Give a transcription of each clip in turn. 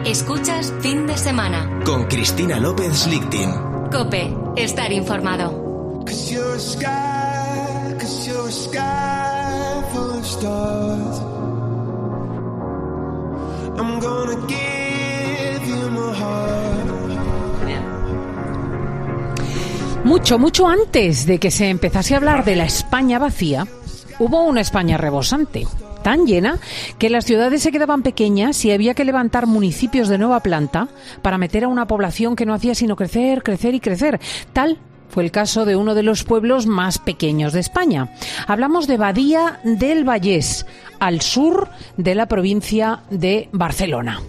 Escuchas Fin de Semana con Cristina López Lichting. COPE, estar informado. Mucho antes de que se empezase a hablar de la España vacía, hubo una España rebosante, tan llena que las ciudades se quedaban pequeñas y había que levantar municipios de nueva planta para meter a una población que no hacía sino crecer y crecer. Tal fue el caso de uno de los pueblos más pequeños de España. Hablamos de Badia del Vallès, al sur de la provincia de Barcelona.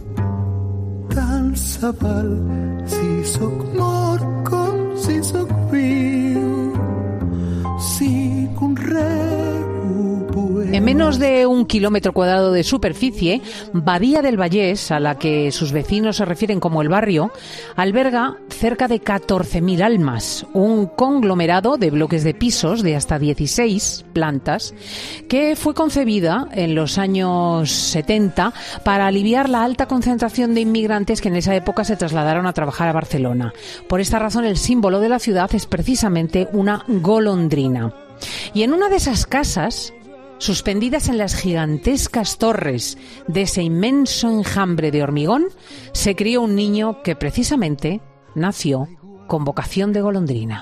En menos de 1 kilómetro cuadrado de superficie, Badia del Vallès, a la que sus vecinos se refieren como el barrio, alberga cerca de 14.000 almas, un conglomerado de bloques de pisos de hasta 16 plantas, que fue concebida en los años 70 para aliviar la alta concentración de inmigrantes que en esa época se trasladaron a trabajar a Barcelona. Por esta razón, el símbolo de la ciudad es precisamente una golondrina. Y en una de esas casas, suspendidas en las gigantescas torres de ese inmenso enjambre de hormigón, se crió un niño que precisamente nació con vocación de golondrina.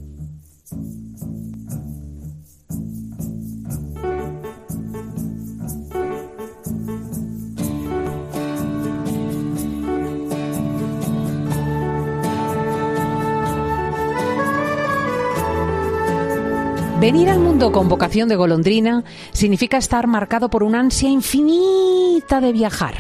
Venir al mundo con vocación de golondrina significa estar marcado por una ansia infinita de viajar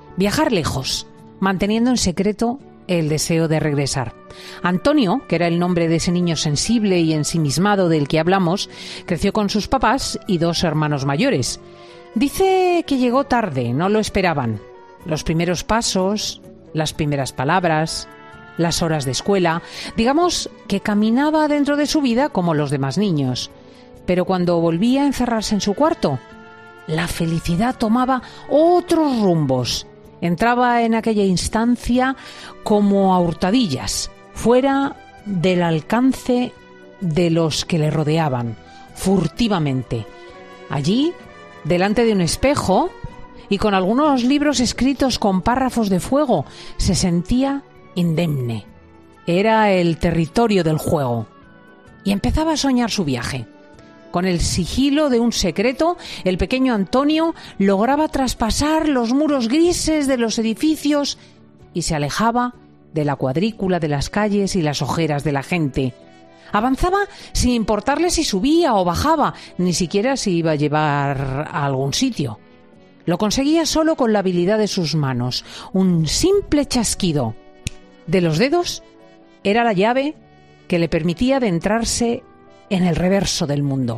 lejos, manteniendo en secreto el deseo de regresar. Antonio, que era el nombre de ese niño sensible y ensimismado del que hablamos, creció con sus papás y 2 hermanos mayores. Dice que llegó tarde, no lo esperaban. Los primeros pasos, las primeras palabras, las horas de escuela, digamos que caminaba dentro de su vida como los demás niños. Pero cuando volvía a encerrarse en su cuarto, la felicidad tomaba otros rumbos. Entraba en aquella instancia como a hurtadillas, fuera del alcance de los que le rodeaban, furtivamente. Allí, delante de un espejo y con algunos libros escritos con párrafos de fuego, se sentía indemne. Era el territorio del juego. Y empezaba a soñar su viaje. Con el sigilo de un secreto, el pequeño Antonio lograba traspasar los muros grises de los edificios y se alejaba de la cuadrícula de las calles y las ojeras de la gente. Avanzaba sin importarle si subía o bajaba, ni siquiera si iba a llevar a algún sitio. Lo conseguía solo con la habilidad de sus manos. Un simple chasquido de los dedos era la llave que le permitía adentrarse en el reverso del mundo.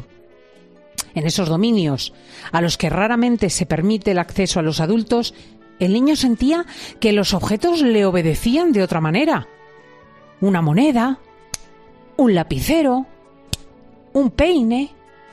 En esos dominios, a los que raramente se permite el acceso a los adultos, el niño sentía que los objetos le obedecían de otra manera. Una moneda, un lapicero, un peine,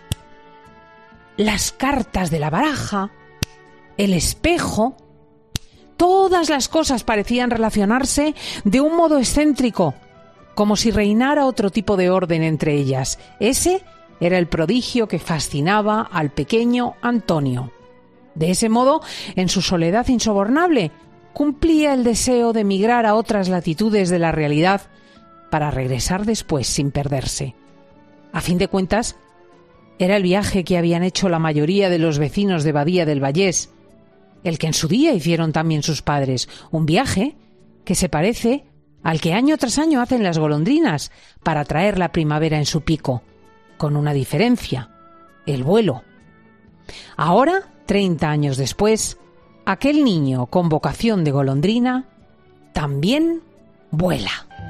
las cartas de la baraja, el espejo. Todas las cosas parecían relacionarse de un modo excéntrico, como si reinara otro tipo de orden entre ellas. Ese era el prodigio que fascinaba al pequeño Antonio. De ese modo, en su soledad insobornable, cumplía el deseo de migrar a otras latitudes de la realidad para regresar después sin perderse. A fin de cuentas, era el viaje que habían hecho la mayoría de los vecinos de Badia del Vallès, el que en su día hicieron también sus padres, un viaje que se parece al que año tras año hacen las golondrinas para traer la primavera en su pico, con una diferencia: el vuelo. Ahora, 30 años después, aquel niño con vocación de golondrina también vuela.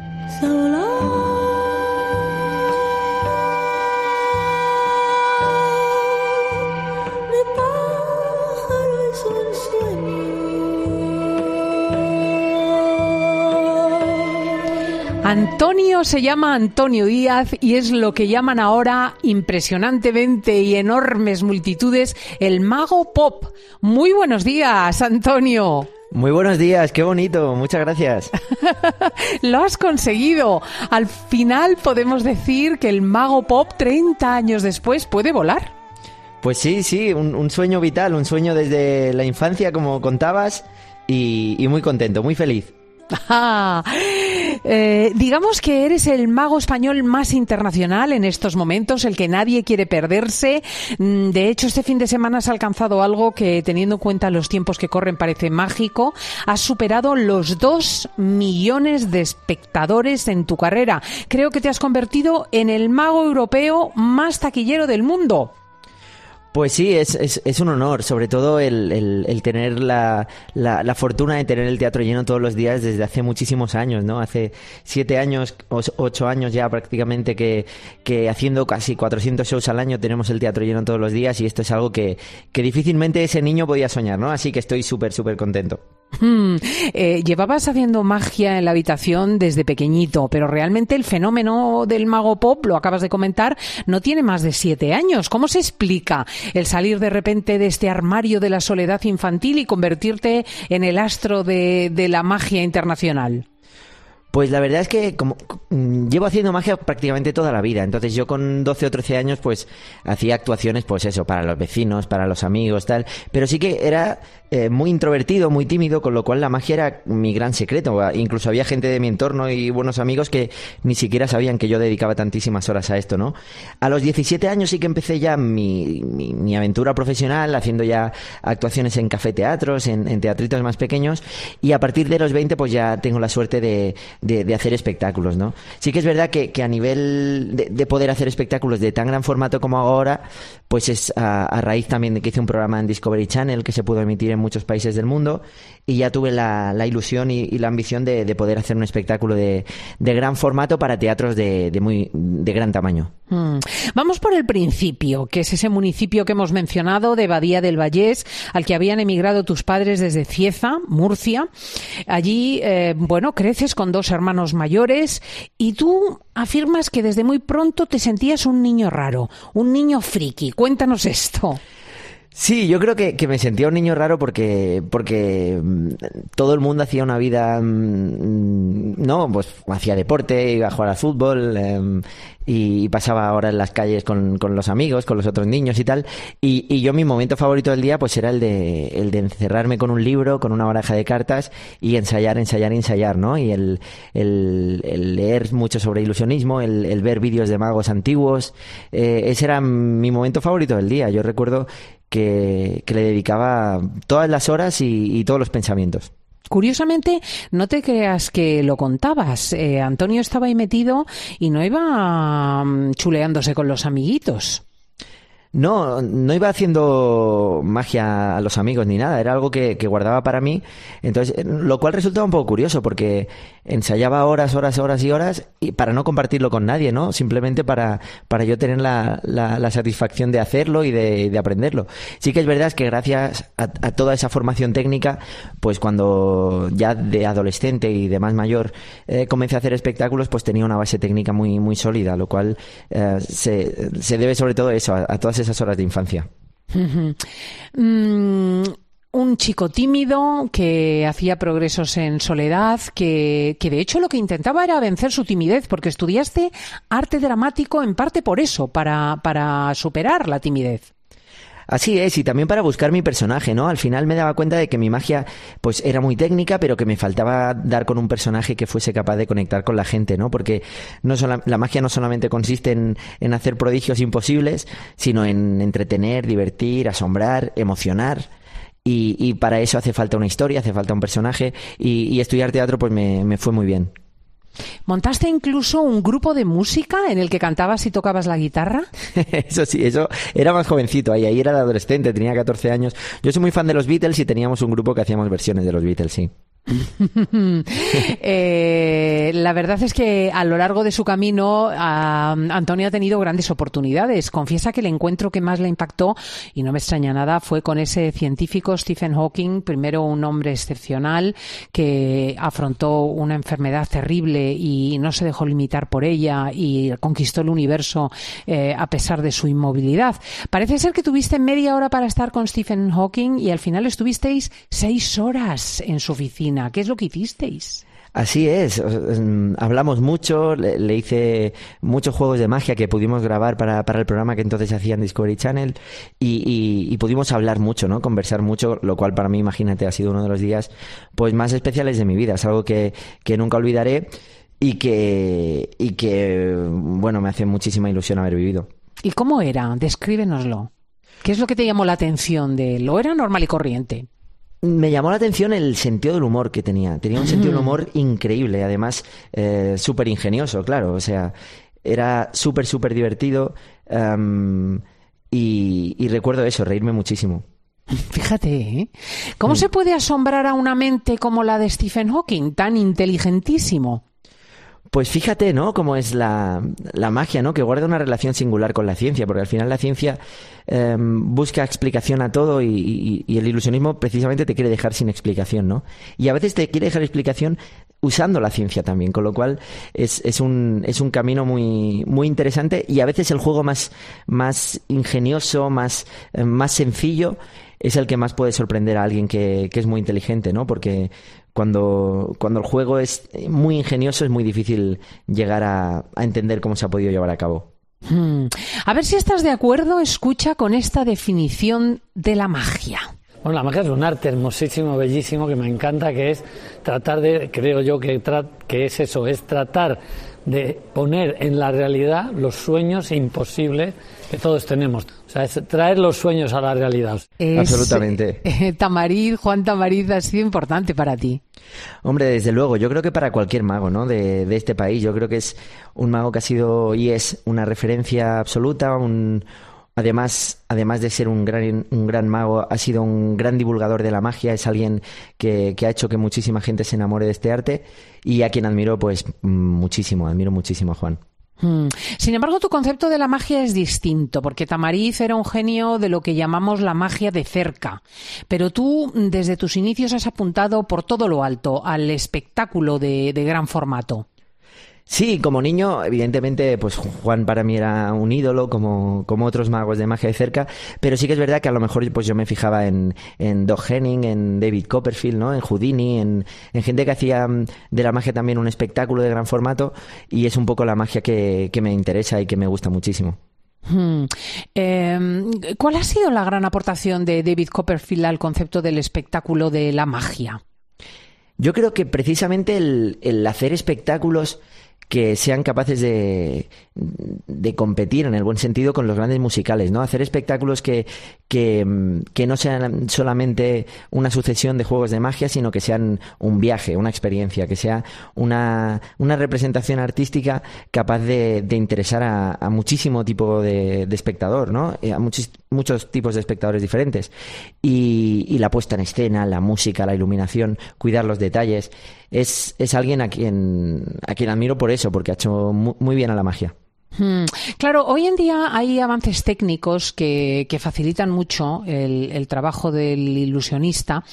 Antonio se llama Antonio Díaz y es lo que llaman ahora impresionantemente y enormes multitudes el mago pop. Muy buenos días, Antonio. Muy buenos días, qué bonito, muchas gracias. Lo has conseguido. Al final podemos decir que el mago pop 30 años después puede volar. Pues sí, un sueño vital, un sueño desde la infancia, como contabas, y muy contento, muy feliz. Digamos que eres el mago español más internacional en estos momentos, el que nadie quiere perderse. De hecho, este fin de semana has alcanzado algo que, teniendo en cuenta los tiempos que corren, parece mágico. Has superado los 2 millones de espectadores en tu carrera. Creo que te has convertido en el mago europeo más taquillero del mundo. Pues sí, es un honor, sobre todo el tener la fortuna de tener el teatro lleno todos los días desde hace muchísimos años, ¿no? Hace 7 años, 8 años ya prácticamente que haciendo casi 400 shows al año tenemos el teatro lleno todos los días, y esto es algo que difícilmente ese niño podía soñar, ¿no? Así que estoy súper contento. Llevabas haciendo magia en la habitación desde pequeñito, pero realmente el fenómeno del mago pop, lo acabas de comentar, no tiene más de 7 años. ¿Cómo se explica el salir de repente de este armario de la soledad infantil y convertirte en el astro de la magia internacional? Pues la verdad es que como llevo haciendo magia prácticamente toda la vida. Entonces yo con 12 o 13 años pues hacía actuaciones, pues eso, para los vecinos, para los amigos, tal. Pero sí que era muy introvertido, muy tímido, con lo cual la magia era mi gran secreto. Incluso había gente de mi entorno y buenos amigos que ni siquiera sabían que yo dedicaba tantísimas horas a esto, ¿no? A los 17 años sí que empecé ya mi aventura profesional, haciendo ya actuaciones en cafeteatros, en teatritos más pequeños, y a partir de los 20 pues ya tengo la suerte de hacer espectáculos, ¿no? Sí que es verdad que a nivel de poder hacer espectáculos de tan gran formato como ahora, pues es a raíz también de que hice un programa en Discovery Channel que se pudo emitir en muchos países del mundo, y ya tuve la ilusión y la ambición de poder hacer un espectáculo de gran formato para teatros de gran tamaño. Vamos por el principio, que es ese municipio que hemos mencionado de Badía del Vallés, al que habían emigrado tus padres desde Cieza, Murcia. Allí, creces con 2 hermanos mayores, y tú afirmas que desde muy pronto te sentías un niño raro, un niño friki. Cuéntanos esto. Sí, yo creo que me sentía un niño raro porque todo el mundo hacía una vida, ¿no? Pues hacía deporte, iba a jugar al fútbol, y pasaba horas en las calles con los amigos, con los otros niños y tal. Y yo, mi momento favorito del día pues era el de encerrarme con un libro, con una baraja de cartas, y ensayar, ¿no? Y el leer mucho sobre ilusionismo, el ver vídeos de magos antiguos. Ese era mi momento favorito del día. Yo recuerdo que le dedicaba todas las horas y todos los pensamientos. Curiosamente, no te creas que lo contabas. Antonio estaba ahí metido y no iba chuleándose con los amiguitos. No iba haciendo magia a los amigos ni nada, era algo que guardaba para mí. Entonces, lo cual resultaba un poco curioso, porque ensayaba horas y horas, y para no compartirlo con nadie, ¿no? Simplemente para yo tener la satisfacción de hacerlo y de aprenderlo. Sí que es verdad que gracias a toda esa formación técnica, pues cuando ya de adolescente y de más mayor comencé a hacer espectáculos, pues tenía una base técnica muy sólida, lo cual se debe sobre todo eso, a todas esas horas de infancia. Un chico tímido que hacía progresos en soledad, que de hecho lo que intentaba era vencer su timidez, porque estudiaste arte dramático en parte por eso, para superar la timidez. Así es, y también para buscar mi personaje, ¿no? Al final me daba cuenta de que mi magia pues era muy técnica, pero que me faltaba dar con un personaje que fuese capaz de conectar con la gente, ¿no? Porque la magia no solamente consiste en hacer prodigios imposibles, sino en entretener, divertir, asombrar, emocionar. Y para eso hace falta una historia, hace falta un personaje, y estudiar teatro pues me fue muy bien. ¿Montaste incluso un grupo de música en el que cantabas y tocabas la guitarra? Eso sí, eso era más jovencito, ahí era de adolescente, tenía 14 años. Yo soy muy fan de los Beatles y teníamos un grupo que hacíamos versiones de los Beatles, sí. La verdad es que a lo largo de su camino Antonio ha tenido grandes oportunidades. Confiesa que el encuentro que más le impactó, y no me extraña nada, fue con ese científico Stephen Hawking, primero un hombre excepcional que afrontó una enfermedad terrible y no se dejó limitar por ella y conquistó el universo a pesar de su inmovilidad. Parece ser que tuviste media hora para estar con Stephen Hawking y al final estuvisteis 6 horas en su oficina. ¿Qué es lo que hicisteis? Así es, hablamos mucho, le hice muchos juegos de magia que pudimos grabar para el programa que entonces hacía en Discovery Channel y pudimos hablar mucho, ¿no? Conversar mucho, lo cual para mí, imagínate, ha sido uno de los días pues más especiales de mi vida. Es algo que nunca olvidaré y que bueno, me hace muchísima ilusión haber vivido. ¿Y cómo era? Descríbenoslo. ¿Qué es lo que te llamó la atención de él? ¿O era normal y corriente? Me llamó la atención el sentido del humor que tenía. Tenía un sentido del humor increíble, además súper ingenioso, claro. O sea, era súper divertido y recuerdo eso, reírme muchísimo. Fíjate, ¿eh? ¿Cómo se puede asombrar a una mente como la de Stephen Hawking, tan inteligentísimo? Pues fíjate, ¿no? Cómo es la magia, ¿no? Que guarda una relación singular con la ciencia, porque al final la ciencia busca explicación a todo y el ilusionismo precisamente te quiere dejar sin explicación, ¿no? Y a veces te quiere dejar explicación usando la ciencia también, con lo cual es un camino muy interesante y a veces el juego más ingenioso, más sencillo es el que más puede sorprender a alguien que es muy inteligente, ¿no? Porque cuando el juego es muy ingenioso es muy difícil llegar a entender cómo se ha podido llevar a cabo. A ver si estás de acuerdo, escucha con esta definición de la magia. Bueno, la magia es un arte hermosísimo, bellísimo, que me encanta, que es tratar de, creo yo que es eso, es tratar de poner en la realidad los sueños imposibles que todos tenemos. O sea, es traer los sueños a la realidad. Absolutamente. Juan Tamariz, ha sido importante para ti. Hombre, desde luego, yo creo que para cualquier mago, ¿no? de este país, yo creo que es un mago que ha sido y es una referencia absoluta, además de ser un gran mago, ha sido un gran divulgador de la magia, es alguien que ha hecho que muchísima gente se enamore de este arte y a quien admiro pues muchísimo, admiro muchísimo a Juan. Sin embargo, tu concepto de la magia es distinto, porque Tamariz era un genio de lo que llamamos la magia de cerca. Pero tú, desde tus inicios, has apuntado por todo lo alto al espectáculo de gran formato. Sí, como niño, evidentemente, pues Juan para mí era un ídolo, como otros magos de magia de cerca, pero sí que es verdad que a lo mejor pues yo me fijaba en Doug Henning, en David Copperfield, ¿no? En Houdini, en gente que hacía de la magia también un espectáculo de gran formato, y es un poco la magia que me interesa y que me gusta muchísimo. ¿Cuál ha sido la gran aportación de David Copperfield al concepto del espectáculo de la magia? Yo creo que precisamente el hacer espectáculos que sean capaces de competir en el buen sentido con los grandes musicales, ¿no? Hacer espectáculos que no sean solamente una sucesión de juegos de magia, sino que sean un viaje, una experiencia, que sea una representación artística capaz de interesar a muchísimo tipo de espectador, ¿no? A muchos tipos de espectadores diferentes. Y la puesta en escena, la música, la iluminación, cuidar los detalles. Es alguien a quien admiro por eso, porque ha hecho muy bien a la magia. Claro, hoy en día hay avances técnicos que facilitan mucho el trabajo del ilusionista,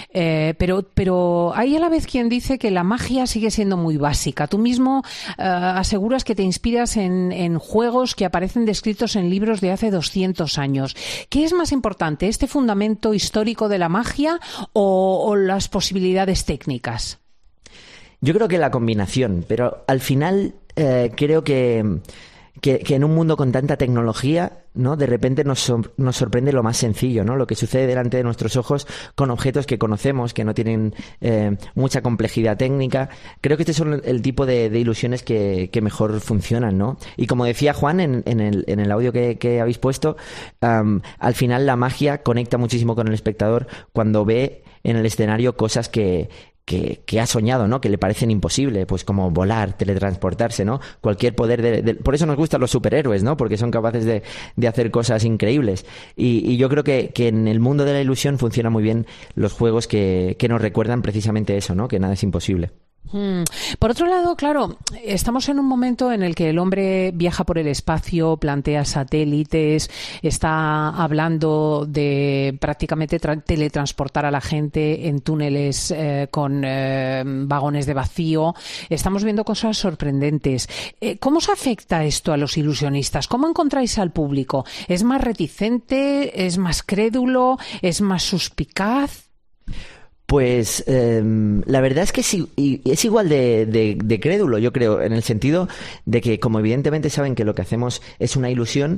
pero hay a la vez quien dice que la magia sigue siendo muy básica. Tú mismo aseguras que te inspiras en juegos que aparecen descritos en libros de hace 200 años. ¿Qué es más importante, este fundamento histórico de la magia o las posibilidades técnicas? Yo creo que la combinación, pero al final creo que en un mundo con tanta tecnología, ¿no? De repente nos sorprende lo más sencillo, ¿no? Lo que sucede delante de nuestros ojos con objetos que conocemos, que no tienen mucha complejidad técnica. Creo que este son el tipo de ilusiones que mejor funcionan, ¿no? Y como decía Juan en el audio que habéis puesto, al final la magia conecta muchísimo con el espectador cuando ve en el escenario cosas que ha soñado, ¿no? Que le parecen imposibles, pues como volar, teletransportarse, ¿no? Cualquier poder por eso nos gustan los superhéroes, ¿no? Porque son capaces de hacer cosas increíbles. Y yo creo que en el mundo de la ilusión funcionan muy bien los juegos que nos recuerdan precisamente eso, ¿no? Que nada es imposible. Por otro lado, claro, estamos en un momento en el que el hombre viaja por el espacio, plantea satélites, está hablando de prácticamente teletransportar a la gente en túneles con vagones de vacío. Estamos viendo cosas sorprendentes. ¿Cómo os afecta esto a los ilusionistas? ¿Cómo encontráis al público? ¿Es más reticente? ¿Es más crédulo? ¿Es más suspicaz? Pues la verdad es que es igual de crédulo, yo creo, en el sentido de que, como evidentemente saben que lo que hacemos es una ilusión,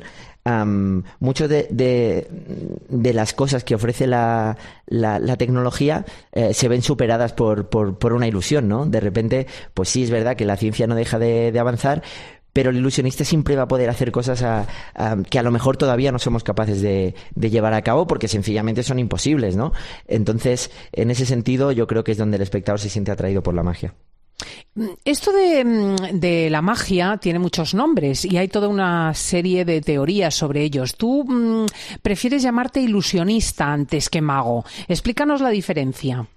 muchas de las cosas que ofrece la tecnología se ven superadas por una ilusión, ¿no? De repente, pues sí, es verdad que la ciencia no deja de avanzar, pero el ilusionista siempre va a poder hacer cosas que a lo mejor todavía no somos capaces de llevar a cabo porque sencillamente son imposibles, ¿no? Entonces, en ese sentido, yo creo que es donde el espectador se siente atraído por la magia. Esto de la magia tiene muchos nombres y hay toda una serie de teorías sobre ellos. Tú prefieres llamarte ilusionista antes que mago. Explícanos la diferencia.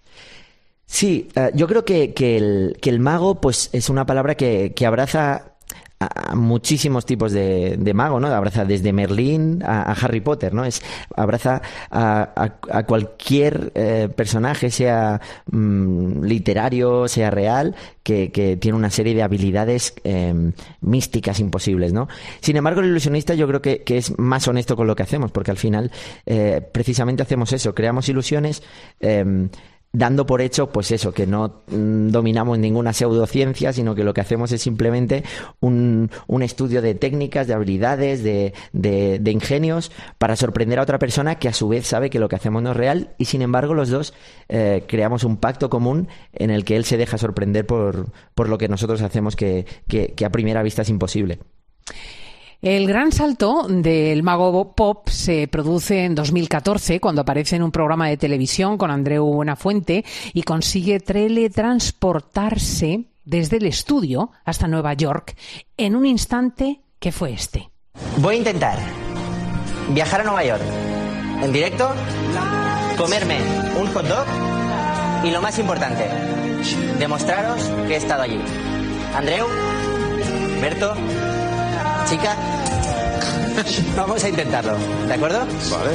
Sí, yo creo que el mago pues es una palabra que abraza a muchísimos tipos de mago, ¿no? Abraza desde Merlín a Harry Potter, ¿no? Abraza a cualquier personaje, sea literario, sea real, que tiene una serie de habilidades místicas imposibles, ¿no? Sin embargo, el ilusionista yo creo que es más honesto con lo que hacemos, porque al final precisamente hacemos eso, creamos ilusiones dando por hecho, pues eso, que no dominamos ninguna pseudociencia, sino que lo que hacemos es simplemente un estudio de técnicas, de habilidades, de ingenios, para sorprender a otra persona que a su vez sabe que lo que hacemos no es real, y sin embargo los dos creamos un pacto común en el que él se deja sorprender por lo que nosotros hacemos que a primera vista es imposible. El gran salto del mago pop se produce en 2014 cuando aparece en un programa de televisión con Andreu Buenafuente y consigue teletransportarse desde el estudio hasta Nueva York en un instante que fue este. Voy a intentar viajar a Nueva York en directo, comerme un hot dog y lo más importante, demostraros que he estado allí. Andreu, Berto, chica, vamos a intentarlo, ¿de acuerdo? Vale.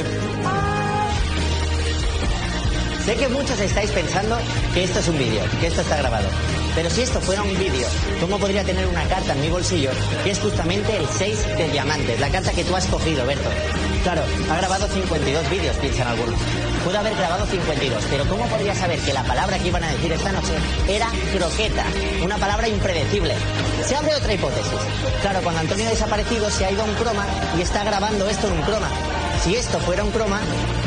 Sé que muchos estáis pensando que esto es un vídeo, que esto está grabado. Pero si esto fuera un vídeo, ¿cómo podría tener una carta en mi bolsillo que es justamente el 6 de diamantes, la carta que tú has cogido, Berto? Claro, ha grabado 52 vídeos, piensan algunos. Pudo haber grabado 52, pero ¿cómo podría saber que la palabra que iban a decir esta noche era croqueta? Una palabra impredecible. Se abre otra hipótesis. Claro, cuando Antonio ha desaparecido se ha ido a un croma y está grabando esto en un croma. Si esto fuera un croma...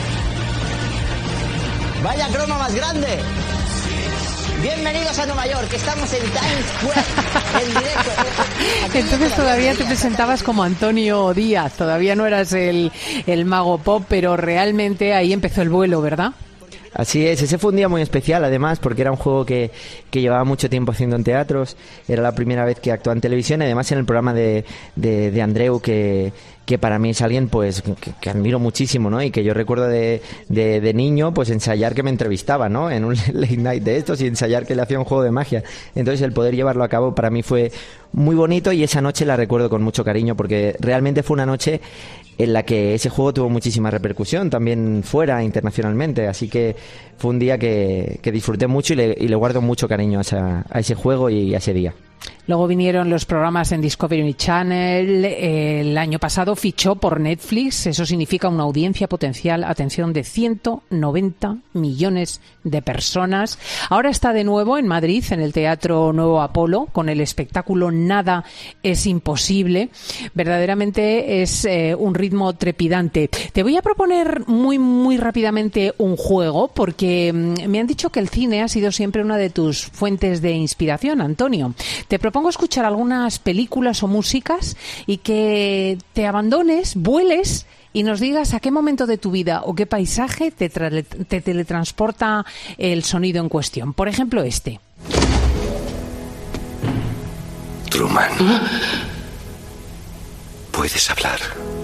¡Vaya croma más grande! Bienvenidos a Nueva York, estamos en Times Square, en directo. Entonces todavía te presentabas como Antonio Díaz, todavía no eras el mago pop, pero realmente ahí empezó el vuelo, ¿verdad? Así es, ese fue un día muy especial además porque era un juego que llevaba mucho tiempo haciendo en teatros, era la primera vez que actuaba en televisión y además en el programa de Andreu que para mí es alguien pues que admiro muchísimo, ¿no? Y que yo recuerdo de niño pues ensayar que me entrevistaba, ¿no? En un late night de estos y ensayar que le hacía un juego de magia. Entonces el poder llevarlo a cabo para mí fue muy bonito y esa noche la recuerdo con mucho cariño porque realmente fue una noche en la que ese juego tuvo muchísima repercusión también fuera, internacionalmente, así que fue un día que disfruté mucho y le guardo mucho cariño a ese juego y a ese día. Luego vinieron los programas en Discovery Channel. El año pasado fichó por Netflix. Eso significa una audiencia potencial, atención, de 190 millones de personas. Ahora está de nuevo en Madrid, en el Teatro Nuevo Apolo, con el espectáculo Nada es imposible. Verdaderamente es un ritmo trepidante. Te voy a proponer muy, muy rápidamente un juego, porque me han dicho que el cine ha sido siempre una de tus fuentes de inspiración, Antonio. Te propongo propongo escuchar algunas películas o músicas y que te abandones, vueles y nos digas a qué momento de tu vida o qué paisaje te teletransporta el sonido en cuestión. Por ejemplo, este. Truman. Puedes hablar.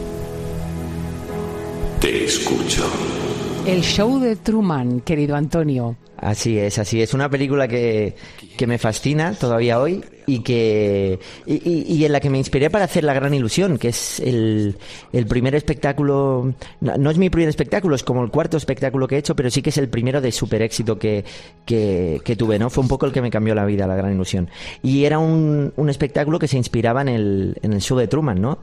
Te escucho. El show de Truman, querido Antonio. Así es. Una película que me fascina todavía hoy y en la que me inspiré para hacer La Gran Ilusión, que es el primer espectáculo. No es mi primer espectáculo, es como el cuarto espectáculo que he hecho, pero sí que es el primero de súper éxito que tuve, ¿no? Fue un poco el que me cambió la vida, La Gran Ilusión. Y era un espectáculo que se inspiraba en el show de Truman, ¿no?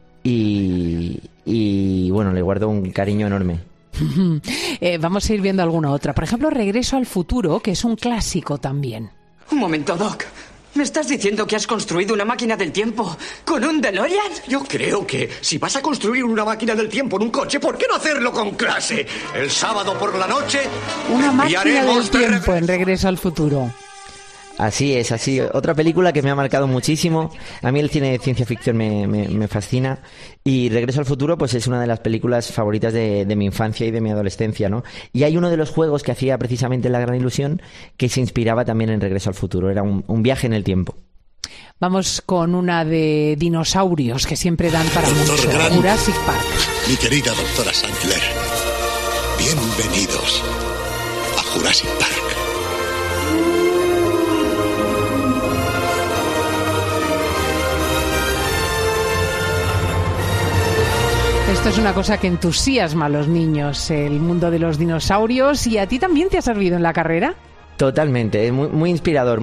Y bueno, le guardo un cariño enorme. Vamos a ir viendo alguna otra. Por ejemplo, Regreso al futuro, que es un clásico también. Un momento, Doc. ¿Me estás diciendo que has construido una máquina del tiempo con un DeLorean? Yo creo que si vas a construir una máquina del tiempo en un coche, ¿por qué no hacerlo con clase? El sábado por la noche... Una máquina del tiempo en Regreso al futuro. Así es. Otra película que me ha marcado muchísimo. A mí el cine de ciencia ficción me fascina. Y Regreso al futuro pues es una de las películas favoritas de mi infancia y de mi adolescencia, ¿no? Y hay uno de los juegos que hacía precisamente La Gran Ilusión que se inspiraba también en Regreso al futuro. Era un viaje en el tiempo. Vamos con una de dinosaurios que siempre dan para mucho. Jurassic Park. Mi querida doctora Sandler, bienvenidos a Jurassic Park. Esto es una cosa que entusiasma a los niños, el mundo de los dinosaurios. ¿Y a ti también te ha servido en la carrera? Totalmente, muy inspirador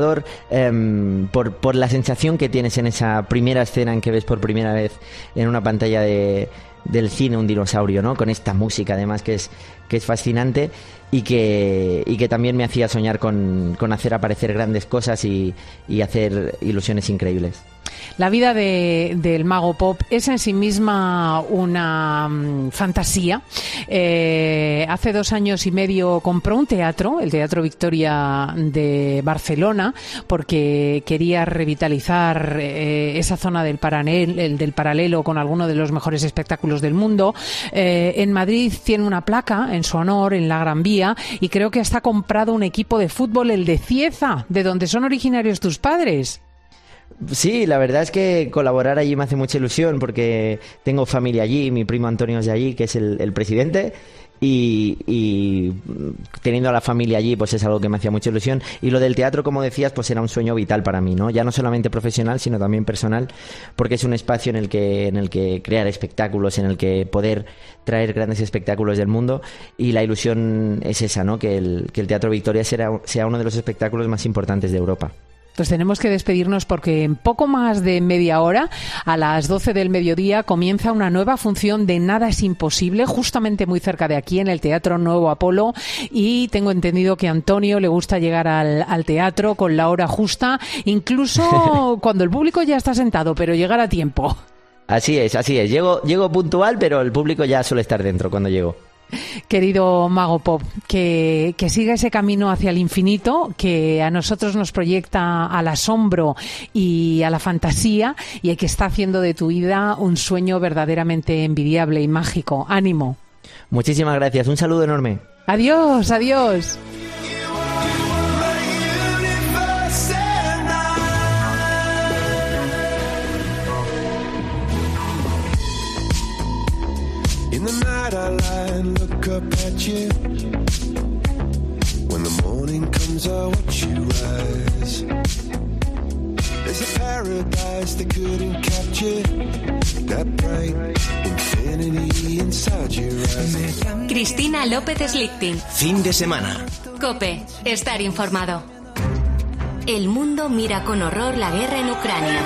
por la sensación que tienes en esa primera escena en que ves por primera vez en una pantalla del cine un dinosaurio, ¿no? Con esta música además que es fascinante y que también me hacía soñar con hacer aparecer grandes cosas y hacer ilusiones increíbles. La vida del mago pop es en sí misma una fantasía. Hace 2 años y medio compró un teatro, el Teatro Victoria de Barcelona, porque quería revitalizar esa zona del paralelo con alguno de los mejores espectáculos del mundo. En Madrid tiene una placa en su honor en la Gran Vía y creo que hasta ha comprado un equipo de fútbol, el de Cieza, de donde son originarios tus padres. Sí, la verdad es que colaborar allí me hace mucha ilusión porque tengo familia allí, mi primo Antonio es de allí, que es el presidente, y teniendo a la familia allí pues es algo que me hacía mucha ilusión. Y lo del teatro, como decías, pues era un sueño vital para mí, ¿no? Ya no solamente profesional, sino también personal, porque es un espacio en el que crear espectáculos, en el que poder traer grandes espectáculos del mundo, y la ilusión es esa, ¿no? Que el Teatro Victoria sea uno de los espectáculos más importantes de Europa. Pues tenemos que despedirnos porque en poco más de media hora, a las 12 del mediodía, comienza una nueva función de Nada es imposible, justamente muy cerca de aquí, en el Teatro Nuevo Apolo, y tengo entendido que a Antonio le gusta llegar al teatro con la hora justa, incluso cuando el público ya está sentado, pero llegar a tiempo. Así es. Llego puntual, pero el público ya suele estar dentro cuando llego. Querido Mago Pop, que siga ese camino hacia el infinito, que a nosotros nos proyecta al asombro y a la fantasía, y que está haciendo de tu vida un sueño verdaderamente envidiable y mágico. ¡Ánimo! Muchísimas gracias, un saludo enorme. Adiós, adiós. In the night I lie and look up at you. When the morning comes I watch you rise. There's a paradise they couldn't capture. That bright infinity inside your eyes. Cristina López Slichting. Fin de semana. COPE. Estar informado. El mundo mira con horror la guerra en Ucrania.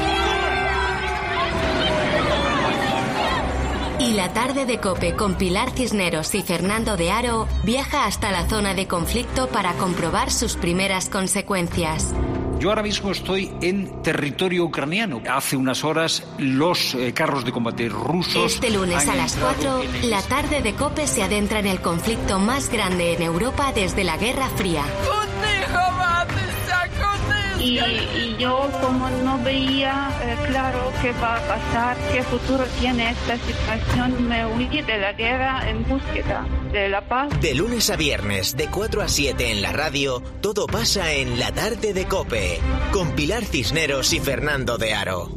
Y la tarde de COPE con Pilar Cisneros y Fernando de Aro viaja hasta la zona de conflicto para comprobar sus primeras consecuencias. Yo ahora mismo estoy en territorio ucraniano. Hace unas horas los carros de combate rusos... Este lunes a las 4, la tarde de COPE se adentra en el conflicto más grande en Europa desde la Guerra Fría. Y y yo como no veía claro qué va a pasar, qué futuro tiene esta situación, me huí de la guerra en búsqueda de la paz. De lunes a viernes, de 4 a 7 en la radio, todo pasa en La Tarde de COPE, con Pilar Cisneros y Fernando de Aro.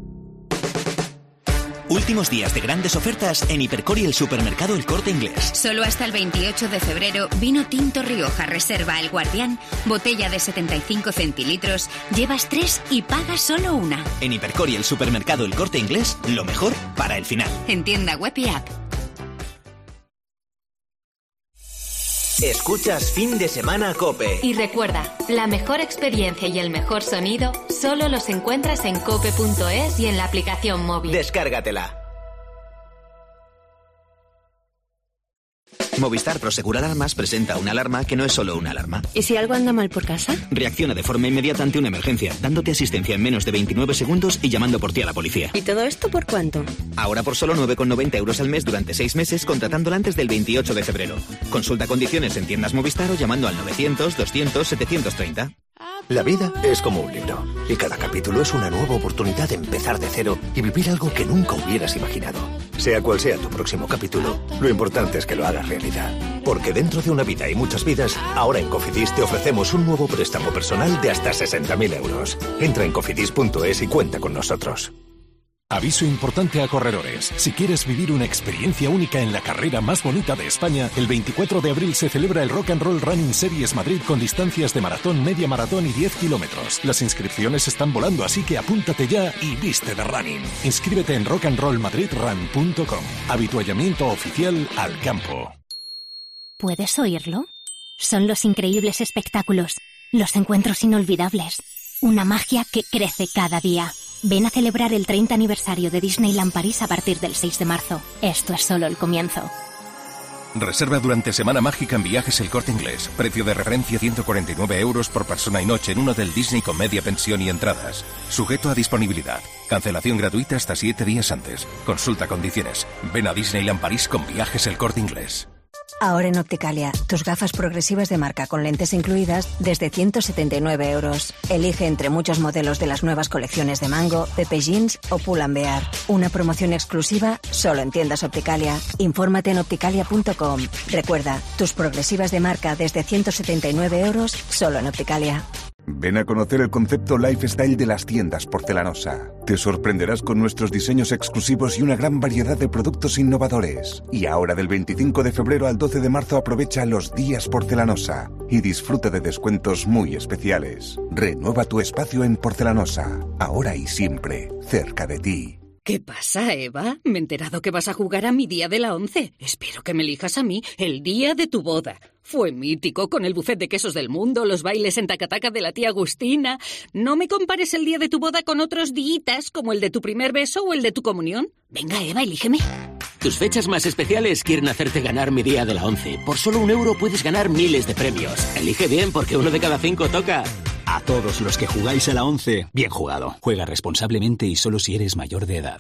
Últimos días de grandes ofertas en Hipercor y el supermercado El Corte Inglés. Solo hasta el 28 de febrero, vino tinto Rioja Reserva El Guardián, botella de 75 centilitros, llevas 3 y pagas solo 1. En Hipercor y el supermercado El Corte Inglés, lo mejor para el final. En tienda web y app. Escuchas Fin de Semana COPE. Y recuerda, la mejor experiencia y el mejor sonido solo los encuentras en cope.es y en la aplicación móvil. Descárgatela. Movistar Prosegur Alarmas presenta una alarma que no es solo una alarma. ¿Y si algo anda mal por casa? Reacciona de forma inmediata ante una emergencia, dándote asistencia en menos de 29 segundos y llamando por ti a la policía. ¿Y todo esto por cuánto? Ahora por solo 9,90 euros al mes durante 6 meses, contratándola antes del 28 de febrero. Consulta condiciones en tiendas Movistar o llamando al 900-200-730. La vida es como un libro, y cada capítulo es una nueva oportunidad de empezar de cero y vivir algo que nunca hubieras imaginado. Sea cual sea tu próximo capítulo, lo importante es que lo hagas realidad. Porque dentro de una vida hay muchas vidas, ahora en Cofidis te ofrecemos un nuevo préstamo personal de hasta 60.000 euros. Entra en cofidis.es y cuenta con nosotros. Aviso importante a corredores. Si quieres vivir una experiencia única en la carrera más bonita de España, el 24 de abril se celebra el Rock and Roll Running Series Madrid con distancias de maratón, media maratón y 10 kilómetros. Las inscripciones están volando, así que apúntate ya y viste de running. Inscríbete en rockandrollmadridrun.com. Habituallamiento oficial al campo. ¿Puedes oírlo? Son los increíbles espectáculos, los encuentros inolvidables, una magia que crece cada día. Ven a celebrar el 30 aniversario de Disneyland París a partir del 6 de marzo. Esto es solo el comienzo. Reserva durante Semana Mágica en Viajes El Corte Inglés. Precio de referencia 149 euros por persona y noche en un hotel Disney con media pensión y entradas. Sujeto a disponibilidad. Cancelación gratuita hasta 7 días antes. Consulta condiciones. Ven a Disneyland París con Viajes El Corte Inglés. Ahora en Opticalia, tus gafas progresivas de marca con lentes incluidas desde 179 euros. Elige entre muchos modelos de las nuevas colecciones de Mango, Pepe Jeans o Pull & Bear. Una promoción exclusiva solo en tiendas Opticalia. Infórmate en opticalia.com. Recuerda, tus progresivas de marca desde 179 euros solo en Opticalia. Ven a conocer el concepto lifestyle de las tiendas Porcelanosa. Te sorprenderás con nuestros diseños exclusivos y una gran variedad de productos innovadores. Y ahora del 25 de febrero al 12 de marzo aprovecha los días Porcelanosa y disfruta de descuentos muy especiales. Renueva tu espacio en Porcelanosa, ahora y siempre, cerca de ti. ¿Qué pasa, Eva? Me he enterado que vas a jugar a mi día de la 11. Espero que me elijas a mí el día de tu boda. Fue mítico, con el buffet de quesos del mundo, los bailes en tacataca de la tía Agustina. No me compares el día de tu boda con otros días, como el de tu primer beso o el de tu comunión. Venga, Eva, elígeme. Tus fechas más especiales quieren hacerte ganar mi día de la 11. Por solo €1 puedes ganar miles de premios. Elige bien, porque 1 de cada 5 toca. A todos los que jugáis a la 11, bien jugado. Juega responsablemente y solo si eres mayor de edad.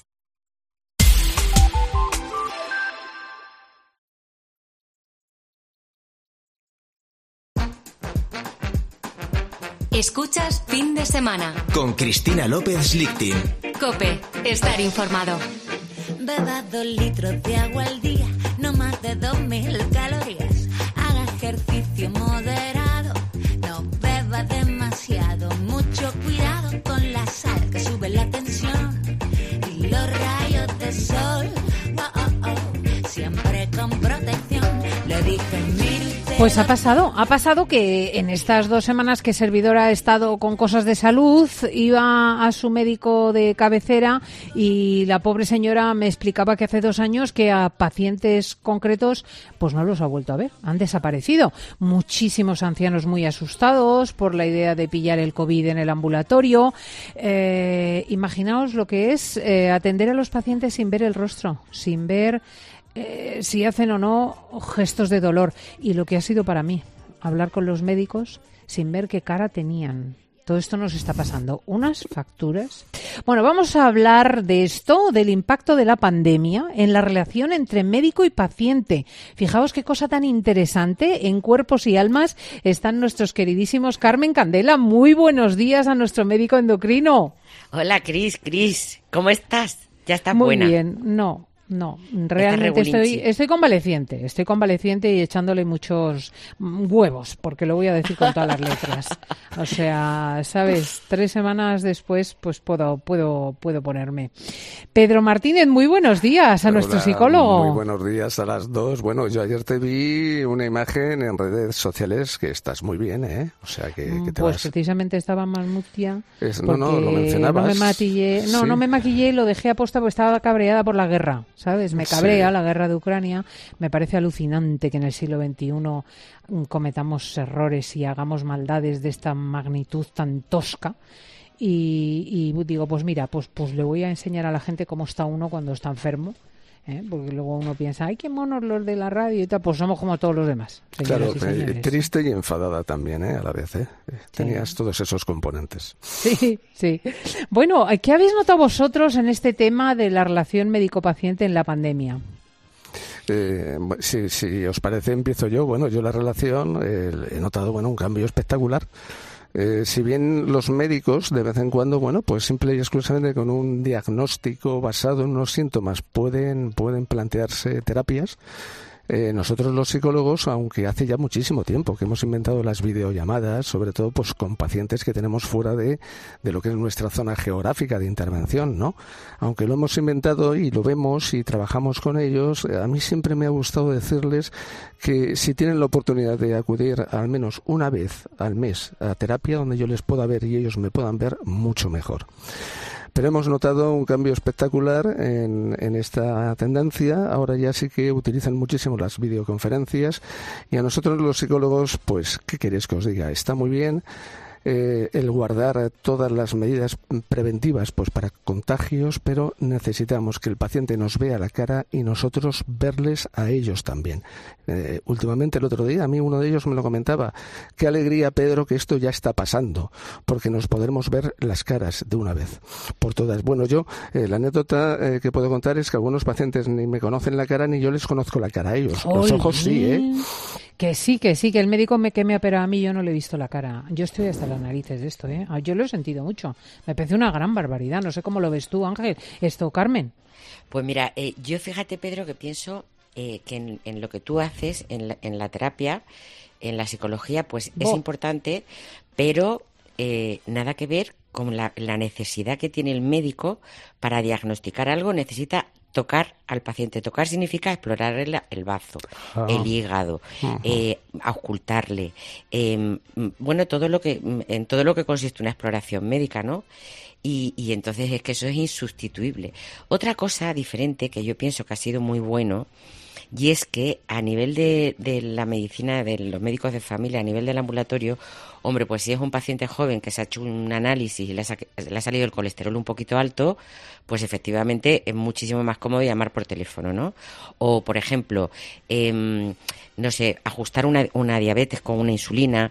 Escuchas Fin de Semana con Cristina López Lichting. COPE, estar informado. Beba 2 litros de agua al día, no más de 2000 calorías. Haga ejercicio moderado, no beba demasiado. Mucho cuidado con la sal que sube la tensión y los rayos de sol. Siempre con protección. Le dije, mire usted. Pues ha pasado que en estas 2 semanas que servidor ha estado con cosas de salud, iba a su médico de cabecera y la pobre señora me explicaba que hace 2 años que a pacientes concretos pues no los ha vuelto a ver, han desaparecido. Muchísimos ancianos muy asustados por la idea de pillar el COVID en el ambulatorio. Imaginaos lo que es atender a los pacientes sin ver el rostro, sin ver si hacen o no gestos de dolor, y lo que ha sido para mí hablar con los médicos sin ver qué cara tenían, Todo esto nos está pasando unas facturas. Bueno, vamos a hablar de esto, del impacto de la pandemia en la relación entre médico y paciente. Fijaos qué cosa tan interesante. En Cuerpos y Almas están nuestros queridísimos Carmen Candela. Muy buenos días a nuestro médico endocrino. Hola, Cris, ¿cómo estás? ¿Ya estás Muy buena? Muy bien, no, realmente estoy convaleciente y echándole muchos huevos, porque lo voy a decir con todas las letras. O sea, ¿sabes? 3 semanas después, pues puedo ponerme. Pedro Martínez, muy buenos días a nuestro psicólogo. Muy buenos días a las dos. Bueno, yo ayer te vi una imagen en redes sociales que estás muy bien, ¿eh? O sea, que te pues vas... precisamente estaba más mutia. No, lo mencionabas. No me maquillé, lo dejé aposta porque estaba cabreada por la guerra. ¿Sabes? Me cabrea la guerra de Ucrania. Me parece alucinante que en el siglo XXI cometamos errores y hagamos maldades de esta magnitud tan tosca. Y digo, pues mira, pues le voy a enseñar a la gente cómo está uno cuando está enfermo. Porque luego uno piensa, ¡ay, qué monos los de la radio! Y tal, pues somos como todos los demás. Claro, triste y enfadada también, a la vez, Tenías todos esos componentes. Sí. Bueno, ¿qué habéis notado vosotros en este tema de la relación médico-paciente en la pandemia? Si os parece, empiezo yo. Bueno, yo la relación he notado un cambio espectacular. Si bien los médicos de vez en cuando, pues simple y exclusivamente con un diagnóstico basado en unos síntomas pueden plantearse terapias, nosotros los psicólogos, aunque hace ya muchísimo tiempo que hemos inventado las videollamadas, sobre todo pues con pacientes que tenemos fuera de lo que es nuestra zona geográfica de intervención, ¿no? Aunque lo hemos inventado y lo vemos y trabajamos con ellos, a mí siempre me ha gustado decirles que si tienen la oportunidad de acudir al menos una vez al mes a terapia donde yo les pueda ver y ellos me puedan ver, mucho mejor. Pero hemos notado un cambio espectacular en esta tendencia. Ahora ya sí que utilizan muchísimo las videoconferencias y a nosotros los psicólogos, pues, ¿qué queréis que os diga? Está muy bien el guardar todas las medidas preventivas pues para contagios, pero necesitamos que el paciente nos vea la cara y nosotros verles a ellos también. Últimamente, el otro día, a mí uno de ellos me lo comentaba. Qué alegría, Pedro, que esto ya está pasando, porque nos podremos ver las caras de una vez por todas. Bueno, yo, la anécdota que puedo contar es que algunos pacientes ni me conocen la cara ni yo les conozco la cara a ellos. Los ojos sí, Que sí, que el médico que me ha operado a mí, yo no le he visto la cara. Yo estoy hasta las narices de esto, Yo lo he sentido mucho. Me parece una gran barbaridad. No sé cómo lo ves tú, Ángel. Carmen. Pues mira, yo fíjate, Pedro, que pienso que en lo que tú haces, en la terapia, en la psicología, pues es importante, pero nada que ver con la necesidad que tiene el médico para diagnosticar algo. Necesita tocar al paciente. Tocar significa explorar el bazo, el hígado, auscultarle, todo lo que consiste una exploración médica, ¿no? Y entonces es que eso es insustituible. Otra cosa diferente que yo pienso que ha sido muy bueno, y es que a nivel de la medicina, de los médicos de familia, a nivel del ambulatorio, hombre, pues si es un paciente joven que se ha hecho un análisis y le ha salido el colesterol un poquito alto, pues efectivamente es muchísimo más cómodo llamar por teléfono, ¿no? O, por ejemplo, ajustar una diabetes con una insulina,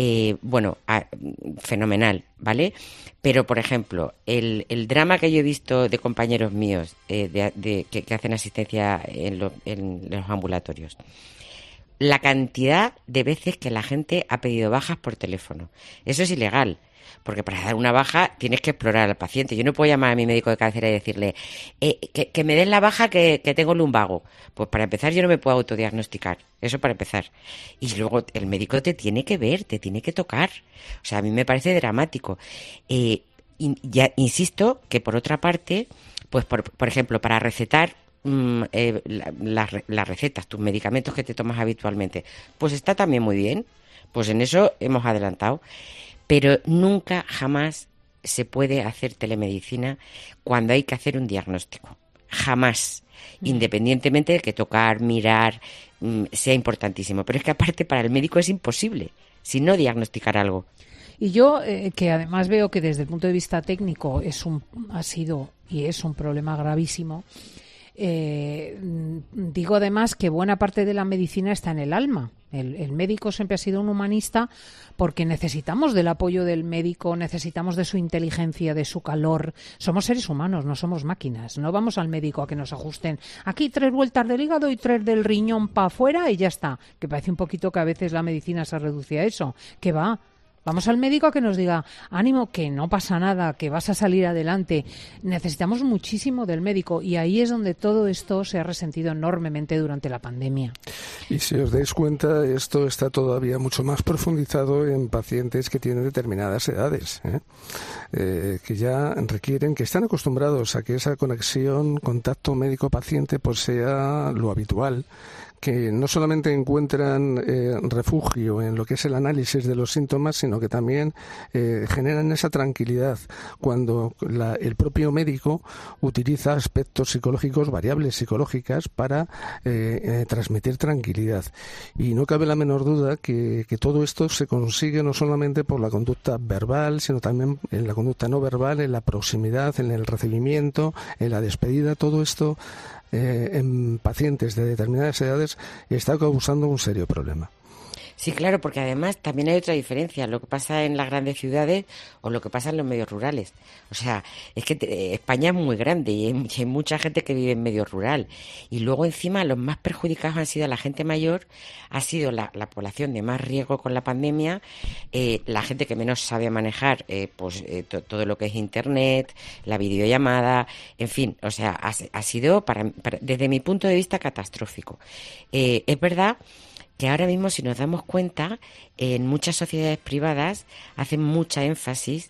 fenomenal, ¿vale? Pero, por ejemplo, el drama que yo he visto de compañeros míos que hacen asistencia en los ambulatorios, la cantidad de veces que la gente ha pedido bajas por teléfono. Eso es ilegal, porque para dar una baja tienes que explorar al paciente. Yo no puedo llamar a mi médico de cabecera y decirle que me den la baja que tengo lumbago. Pues para empezar yo no me puedo autodiagnosticar. Eso para empezar. Y luego el médico te tiene que ver, te tiene que tocar. O sea, a mí me parece dramático. Ya insisto que por otra parte, pues por ejemplo, para recetar las recetas, tus medicamentos que te tomas habitualmente, pues está también muy bien. Pues en eso hemos adelantado. Pero nunca, jamás se puede hacer telemedicina cuando hay que hacer un diagnóstico. Jamás. Independientemente de que tocar, mirar, sea importantísimo. Pero es que aparte para el médico es imposible si no diagnosticar algo. Y yo, que además veo que desde el punto de vista técnico ha sido y es un problema gravísimo, Digo además que buena parte de la medicina está en el alma. El médico siempre ha sido un humanista porque necesitamos del apoyo del médico, necesitamos de su inteligencia, de su calor. Somos seres humanos, no somos máquinas. No vamos al médico a que nos ajusten aquí 3 vueltas del hígado y 3 del riñón para afuera y ya está. Que parece un poquito que a veces la medicina se reduce a eso. Que va. Vamos al médico a que nos diga, ánimo, que no pasa nada, que vas a salir adelante. Necesitamos muchísimo del médico y ahí es donde todo esto se ha resentido enormemente durante la pandemia. Y si os dais cuenta, esto está todavía mucho más profundizado en pacientes que tienen determinadas edades, que ya requieren, que están acostumbrados a que esa conexión, contacto médico-paciente, pues sea lo habitual, que no solamente encuentran refugio en lo que es el análisis de los síntomas, sino que también generan esa tranquilidad cuando el propio médico utiliza aspectos psicológicos, variables psicológicas para transmitir tranquilidad. Y no cabe la menor duda que todo esto se consigue no solamente por la conducta verbal, sino también en la conducta no verbal, en la proximidad, en el recibimiento, en la despedida. Todo esto en pacientes de determinadas edades está causando un serio problema. Sí, claro, porque además también hay otra diferencia, lo que pasa en las grandes ciudades o lo que pasa en los medios rurales. O sea, es que España es muy grande y hay mucha gente que vive en medio rural. Y luego encima los más perjudicados han sido la gente mayor, ha sido la población de más riesgo con la pandemia, la gente que menos sabe manejar todo lo que es internet, la videollamada, en fin, o sea, ha sido desde mi punto de vista catastrófico. Es verdad que ahora mismo, si nos damos cuenta, en muchas sociedades privadas hacen mucho énfasis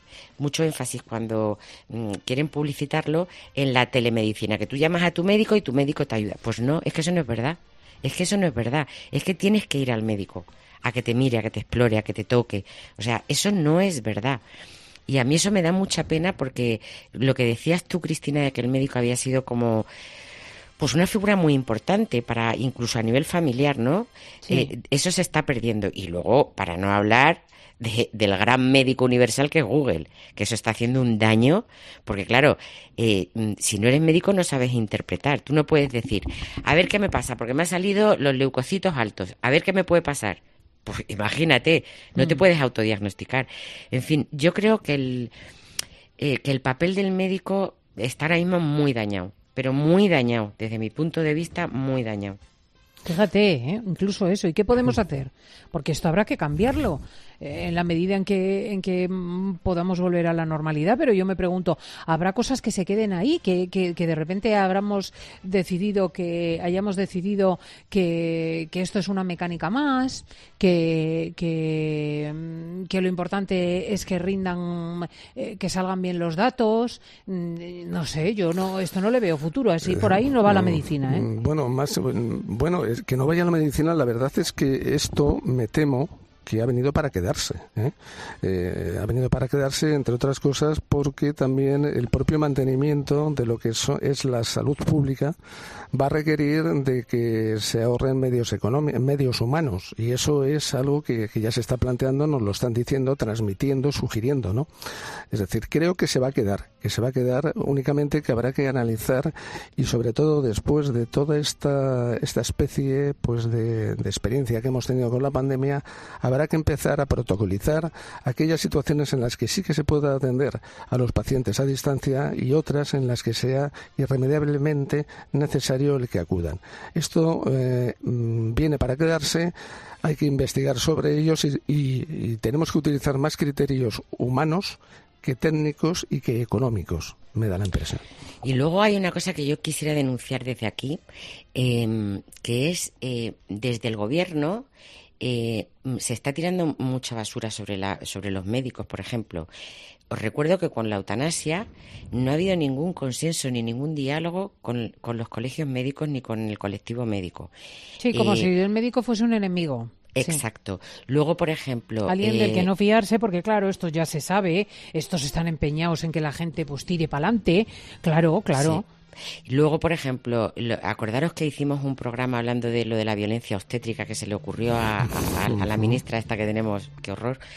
cuando quieren publicitarlo en la telemedicina, que tú llamas a tu médico y tu médico te ayuda. Pues no, es que eso no es verdad. Es que tienes que ir al médico a que te mire, a que te explore, a que te toque. O sea, eso no es verdad. Y a mí eso me da mucha pena porque lo que decías tú, Cristina, de que el médico había sido como pues una figura muy importante para incluso a nivel familiar, ¿no? Sí. Eso se está perdiendo. Y luego, para no hablar del gran médico universal que es Google, que eso está haciendo un daño, porque claro, si no eres médico no sabes interpretar. Tú no puedes decir, a ver qué me pasa, porque me han salido los leucocitos altos, a ver qué me puede pasar. Pues imagínate, no te puedes autodiagnosticar. En fin, yo creo que el papel del médico está ahora mismo muy dañado. Pero muy dañado, desde mi punto de vista, muy dañado. Fíjate, incluso eso. ¿Y qué podemos hacer? Porque esto habrá que cambiarlo en la medida en que podamos volver a la normalidad. Pero yo me pregunto, ¿habrá cosas que se queden ahí? Que de repente hayamos decidido que esto es una mecánica más, que lo importante es que rindan, que salgan bien los datos. No sé, esto no le veo futuro. Así por ahí no va la medicina, ¿eh? Bueno, es que no vaya la medicina, la verdad es que esto me temo que ha venido para quedarse. Ha venido para quedarse, entre otras cosas, porque también el propio mantenimiento de lo que es la salud pública va a requerir de que se ahorren medios humanos, y eso es algo que ya se está planteando, nos lo están diciendo, transmitiendo, sugiriendo, ¿no? Es decir, creo que se va a quedar únicamente que habrá que analizar, y sobre todo después de toda esta especie pues de experiencia que hemos tenido con la pandemia, habrá que empezar a protocolizar aquellas situaciones en las que sí que se pueda atender a los pacientes a distancia y otras en las que sea irremediablemente necesario el que acudan. Esto viene para quedarse, hay que investigar sobre ellos y tenemos que utilizar más criterios humanos que técnicos y que económicos, me da la impresión. Y luego hay una cosa que yo quisiera denunciar desde aquí, que es desde el gobierno se está tirando mucha basura sobre los médicos, por ejemplo. Os recuerdo que con la eutanasia no ha habido ningún consenso ni ningún diálogo con los colegios médicos ni con el colectivo médico. Sí, como si el médico fuese un enemigo. Exacto. Sí. Luego, por ejemplo... Alguien del que no fiarse, porque claro, esto ya se sabe, estos están empeñados en que la gente pues tire para adelante. Claro. Sí. Luego, por ejemplo, acordaros que hicimos un programa hablando de lo de la violencia obstétrica que se le ocurrió a la ministra esta que tenemos, qué horror.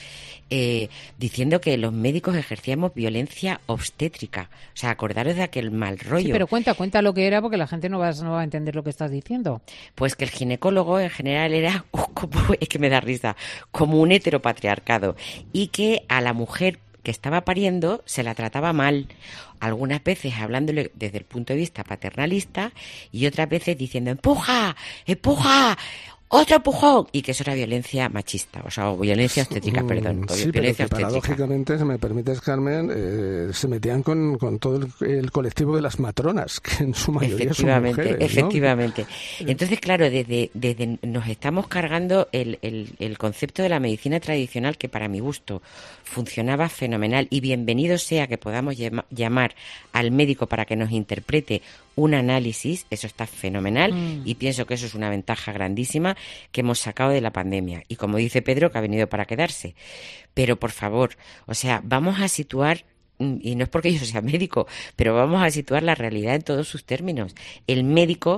diciendo que los médicos ejercíamos violencia obstétrica. O sea, acordaros de aquel mal rollo. Sí, pero cuenta lo que era, porque la gente no va a entender lo que estás diciendo. Pues que el ginecólogo en general era, es que me da risa, como un heteropatriarcado, y que a la mujer que estaba pariendo se la trataba mal, algunas veces hablándole desde el punto de vista paternalista y otras veces diciendo ¡empuja! ¡empuja! ¡Otro empujón! Y que eso era violencia machista, o sea, violencia obstétrica, perdón. Sí, violencia pero que paradójicamente, si me permites, Carmen, se metían con todo el colectivo de las matronas, que en su mayoría son mujeres, ¿no? Efectivamente. Entonces, claro, desde nos estamos cargando el concepto de la medicina tradicional, que para mi gusto funcionaba fenomenal, y bienvenido sea que podamos llamar al médico para que nos interprete un análisis, eso está fenomenal, y pienso que eso es una ventaja grandísima que hemos sacado de la pandemia, y como dice Pedro, que ha venido para quedarse. Pero por favor, o sea, vamos a situar, y no es porque yo sea médico, pero vamos a situar la realidad en todos sus términos. El médico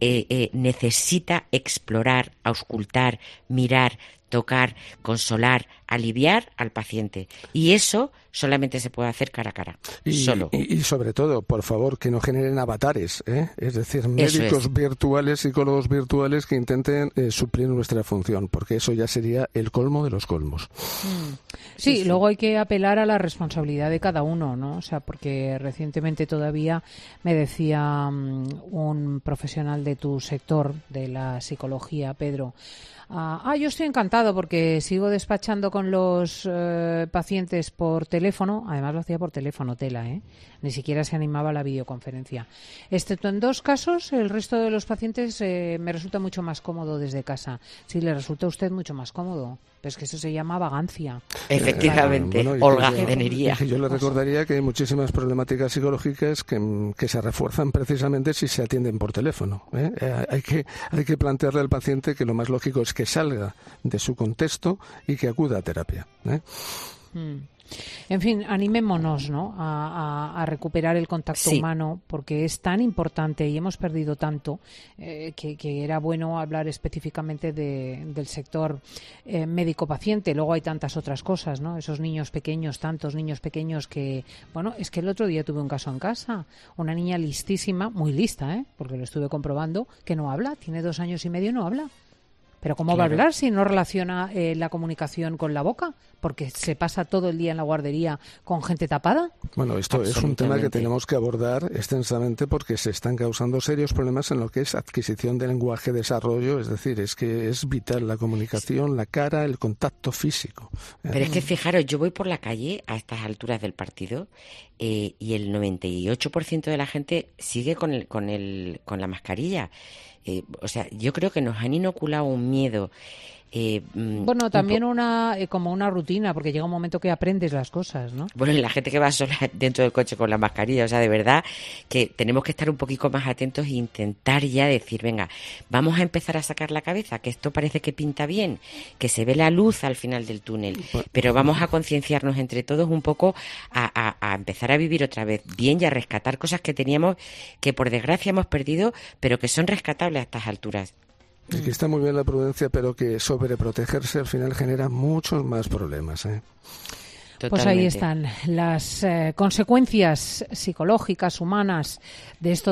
necesita explorar, auscultar, mirar, tocar, consolar, aliviar al paciente. Y eso solamente se puede hacer cara a cara, solo. Y sobre todo, por favor, que no generen avatares, ¿eh? Es decir, médicos virtuales, psicólogos virtuales que intenten suplir nuestra función, porque eso ya sería el colmo de los colmos. Sí, luego hay que apelar a la responsabilidad de cada uno, ¿no? O sea, porque recientemente todavía me decía un profesional de tu sector, de la psicología, Pedro, yo estoy encantado porque sigo despachando con los pacientes por teléfono. Además lo hacía por teléfono, tela, ni siquiera se animaba a la videoconferencia. Excepto en 2 casos, el resto de los pacientes me resulta mucho más cómodo desde casa. Sí, le resulta a usted mucho más cómodo. Pero es que eso se llama vagancia. Efectivamente, holgazanería. Yo le recordaría que hay muchísimas problemáticas psicológicas que se refuerzan precisamente si se atienden por teléfono. Hay que plantearle al paciente que lo más lógico es que salga de su contexto y que acuda a terapia. En fin, animémonos, ¿no?, a recuperar el contacto humano, porque es tan importante y hemos perdido tanto que era bueno hablar específicamente del sector médico-paciente. Luego hay tantas otras cosas, ¿no? Esos niños pequeños, tantos niños pequeños que... Bueno, es que el otro día tuve un caso en casa. Una niña listísima, muy lista, porque lo estuve comprobando, que no habla, tiene 2 años y medio y no habla. ¿Pero cómo va a hablar si no relaciona la comunicación con la boca? Porque se pasa todo el día en la guardería con gente tapada. Bueno, esto es un tema que tenemos que abordar extensamente porque se están causando serios problemas en lo que es adquisición de lenguaje, desarrollo. Es decir, es que es vital la comunicación, la cara, el contacto físico. Pero es que fijaros, yo voy por la calle a estas alturas del partido y el 98% de la gente sigue con la mascarilla. O sea, yo creo que nos han inoculado un miedo. Bueno, también como una rutina, porque llega un momento que aprendes las cosas, ¿no? Bueno, y la gente que va sola dentro del coche con la mascarilla, o sea, de verdad que tenemos que estar un poquito más atentos e intentar ya decir, venga, vamos a empezar a sacar la cabeza, que esto parece que pinta bien, que se ve la luz al final del túnel, pero vamos a concienciarnos entre todos un poco a empezar a vivir otra vez bien y a rescatar cosas que teníamos, que por desgracia hemos perdido, pero que son rescatables a estas alturas. Y que está muy bien la prudencia, pero que sobreprotegerse al final genera muchos más problemas. Pues ahí están las consecuencias psicológicas, humanas de esto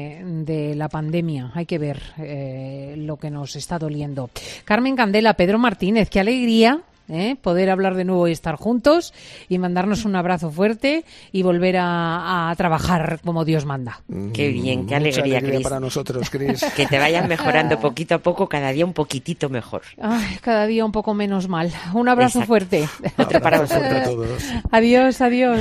de la pandemia. Hay que ver lo que nos está doliendo. Carmen Candela, Pedro Martínez, qué alegría poder hablar de nuevo y estar juntos y mandarnos un abrazo fuerte y volver a trabajar como Dios manda. Qué bien, qué alegría, Cris. Para nosotros, Cris. Que te vayas mejorando poquito a poco, cada día un poquitito mejor. Ay, cada día un poco menos mal. Un abrazo fuerte. Otro para vosotros. A todos. Adiós, adiós.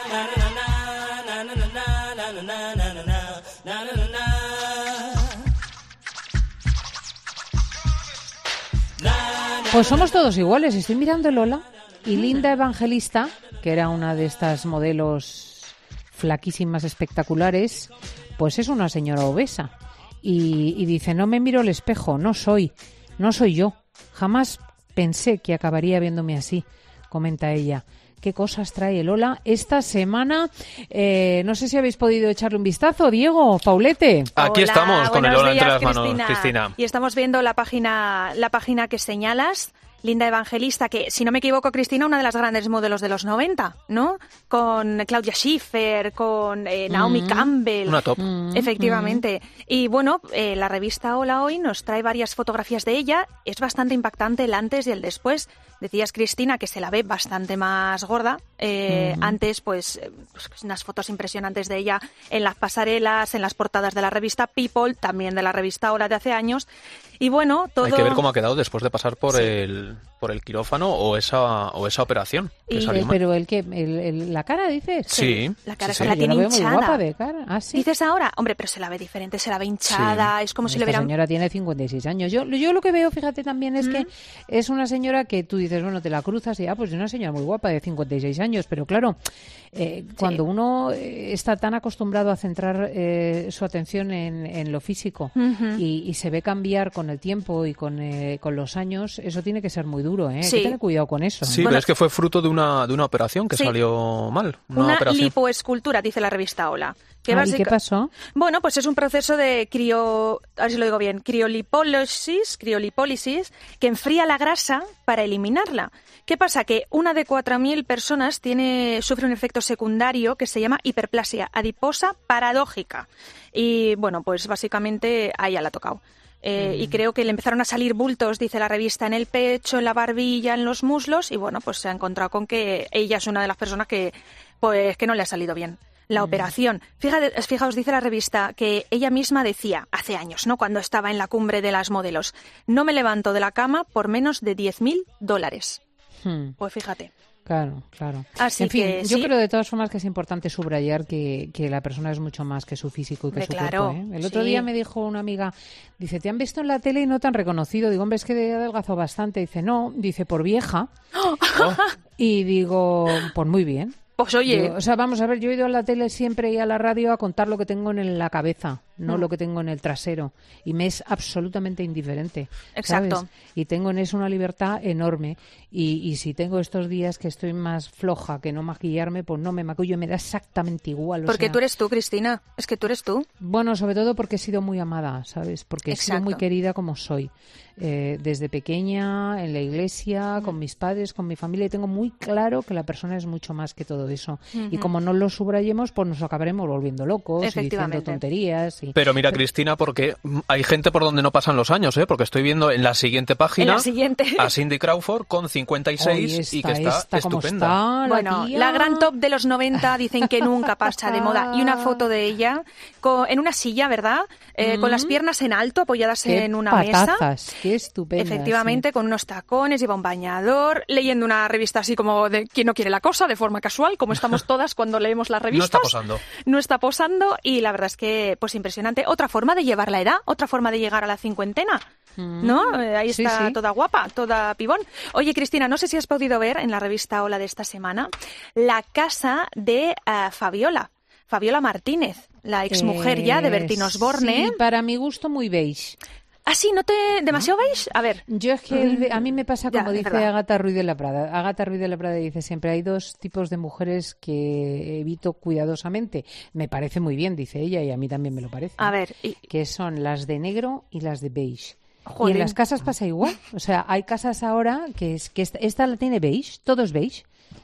Pues somos todos iguales. Estoy mirando Lola y Linda Evangelista, que era una de estas modelos flaquísimas, espectaculares, pues es una señora obesa. Y dice, no me miro al espejo, no soy yo. Jamás pensé que acabaría viéndome así, comenta ella. ¿Qué cosas trae Lola esta semana? No sé si habéis podido echarle un vistazo, Diego, Paulete. Aquí estamos con el Lola entre las manos, Cristina. Y estamos viendo la página que señalas. Linda Evangelista, que, si no me equivoco, Cristina, una de las grandes modelos de los 90, ¿no? Con Claudia Schiffer, con Naomi Campbell. Una top. Efectivamente. Y bueno, la revista Hola Hoy nos trae varias fotografías de ella. Es bastante impactante el antes y el después. Decías, Cristina, que se la ve bastante más gorda. Antes, pues unas fotos impresionantes de ella en las pasarelas, en las portadas de la revista People, también de la revista Hola de hace años. Y bueno, todo... Hay que ver cómo ha quedado después de pasar por el quirófano o esa operación. Que salió mal. Pero la cara, dices. Sí. La cara sí, se la tiene la veo hinchada. muy guapa de cara. ¿Ah, sí? Dices ahora, hombre, pero se la ve diferente, se la ve hinchada, es como si le Esta hubieran... señora tiene 56 años. Yo lo que veo, fíjate, también es que es una señora que tú dices, bueno, te la cruzas y pues es una señora muy guapa de 56 años, pero claro, cuando uno está tan acostumbrado a centrar su atención en lo físico y se ve cambiar con el tiempo y con los años, eso tiene que ser muy duro, ¿eh? Hay que tener cuidado con eso. Sí, pero es que fue fruto de una operación que salió mal. Una lipoescultura, dice la revista Hola. ¿Y qué pasó? Bueno, pues es un proceso de a ver si lo digo bien, criolipólisis, que enfría la grasa para eliminarla. ¿Qué pasa? Que una de 4.000 personas sufre un efecto secundario que se llama hiperplasia adiposa paradójica. Y bueno, pues básicamente a ella la ha tocado. Y creo que le empezaron a salir bultos, dice la revista, en el pecho, en la barbilla, en los muslos, y bueno, pues se ha encontrado con que ella es una de las personas que no le ha salido bien la operación. Fijaos, dice la revista, que ella misma decía, hace años, ¿no?, cuando estaba en la cumbre de las modelos, no me levanto de la cama por menos de $10.000. Pues fíjate. Claro. Así en fin, que, yo creo de todas formas que es importante subrayar que la persona es mucho más que su físico y que su cuerpo, ¿eh? El otro día me dijo una amiga, dice, ¿te han visto en la tele y no te han reconocido? Digo, hombre, es que he adelgazado bastante. Dice, no, dice, por vieja. Y digo, pues muy bien. Pues oye... Digo, o sea, vamos a ver, yo he ido a la tele siempre y a la radio a contar lo que tengo en la cabeza, no lo que tengo en el trasero. Y me es absolutamente indiferente. Exacto. ¿Sabes? Y tengo en eso una libertad enorme. Y si tengo estos días que estoy más floja que no maquillarme, pues no me maquillo, me da exactamente igual. Porque tú eres tú, Cristina. Es que tú eres tú. Bueno, sobre todo porque he sido muy amada, ¿sabes? Porque he sido muy querida como soy. Desde pequeña, en la iglesia, con mis padres, con mi familia, y tengo muy claro que la persona es mucho más que todo eso. Y como no lo subrayemos, pues nos acabaremos volviendo locos y diciendo tonterías. Pero mira, Cristina, porque hay gente por donde no pasan los años, ¿eh? Porque estoy viendo en la siguiente página a Cindy Crawford con 56 y que está estupenda. Bueno, la gran top de los 90 dicen que nunca pasa de moda. Y una foto de ella en una silla, ¿verdad? Con las piernas en alto, apoyadas en una mesa. Qué estupenda. Efectivamente, con unos tacones, lleva un bañador, leyendo una revista así como de ¿Quién no quiere la cosa?, de forma casual, como estamos todas cuando leemos las revistas. No está posando y la verdad es que, pues impresionante. Otra forma de llevar la edad, otra forma de llegar a la cincuentena, ¿no? Ahí está toda guapa, toda pibón. Oye, Cristina, no sé si has podido ver en la revista Hola de esta semana la casa de Fabiola Martínez, la exmujer ya de Bertín Osborne. Sí, para mi gusto muy beige. ¿Ah, sí? ¿No te demasiado veis? A ver. Yo es que a mí me pasa como dice Agatha Ruiz de la Prada. Agatha Ruiz de la Prada dice siempre, hay dos tipos de mujeres que evito cuidadosamente. Me parece muy bien, dice ella, y a mí también me lo parece. A ver. Que son las de negro y las de beige. Joder. Y en las casas pasa igual. O sea, hay casas ahora que esta la tiene beige, todo es beige.